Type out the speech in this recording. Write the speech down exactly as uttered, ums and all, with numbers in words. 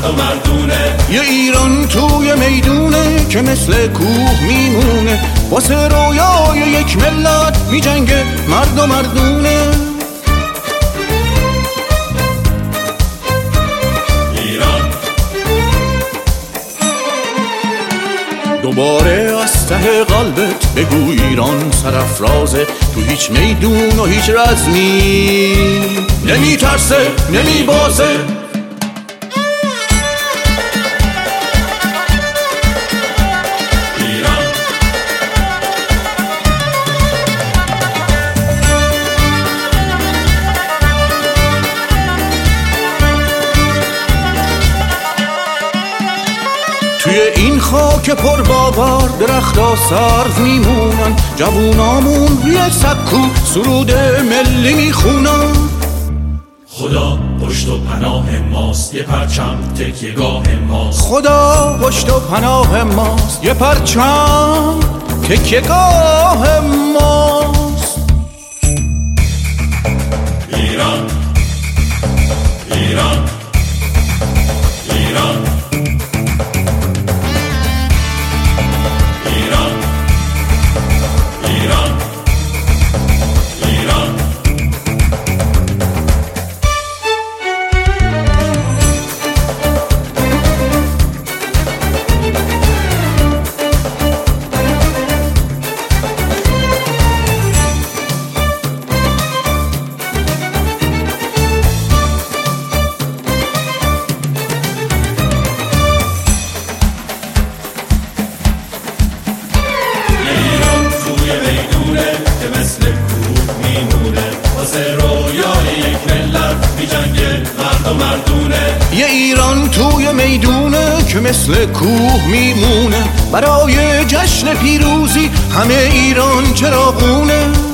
و مردونه. یه ایران توی میدونه که مثل کوه میمونه، واسه رویای یک ملت میجنگه مرد و مردونه. دوباره از ته قلبت بگو ایران سرافرازه، تو هیچ میدون و هیچ رزمی نمی ترسه نمی بازه. توی این خاک پر باور درختا سرو میمونن، جوونامون روی سکو سرود ملی میخونن. خدا پشت و پناه ماست، یه پرچم تکیه‌گاه ماست. خدا پشت و پناه ماست، یه پرچم تکیه‌گاه ماست. ایران ایران ایران که مثل کوه میمونه، واسه رویای یک ملت میجنگه مرد و مردونه. یه ایران توی میدونه که مثل کوه میمونه، برای جشن پیروزی همه ایران چراغونه.